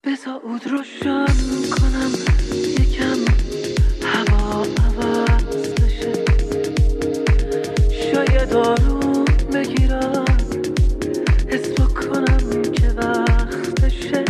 بذار عود روشن کنم یکم هوا عوض بشه، شاید آروم بگیرم حس بکنم که وقتشه.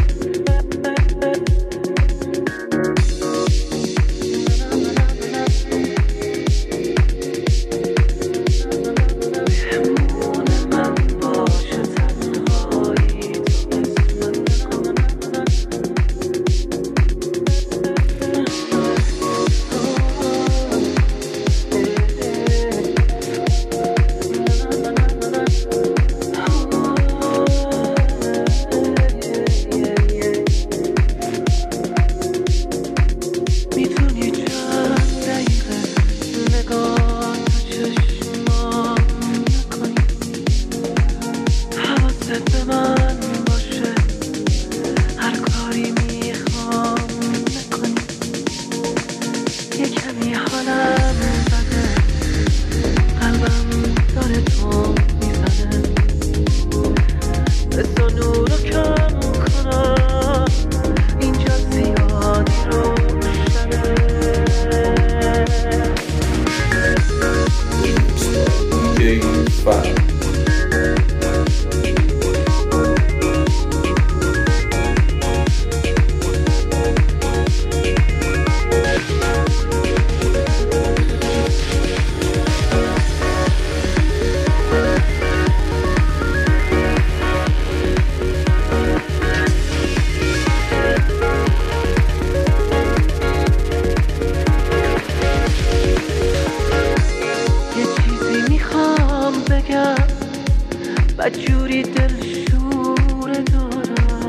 بدجوری دلشوره دارم،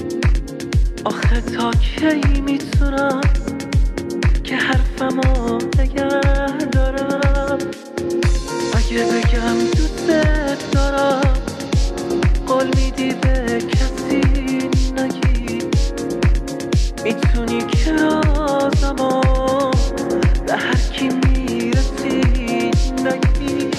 آخه تا کی میتونم که حرفمو نگه دارم؟ اگه بگم دوست دارم قول میدی به کسی نگی، میتونی که رازمو به هر کی میرسی نگی.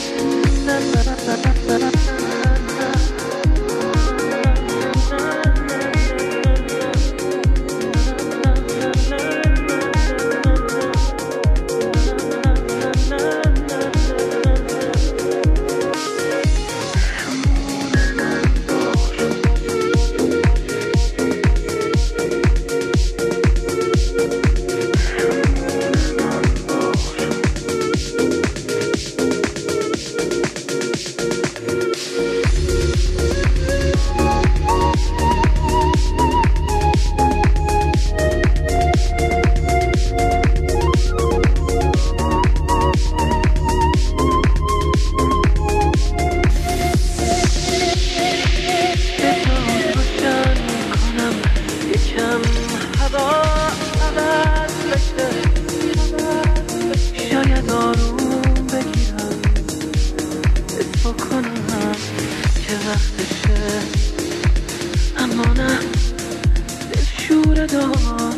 شاید آروم بگیرم حس بکنم که وقتشه، اما نه دلشوره دارم.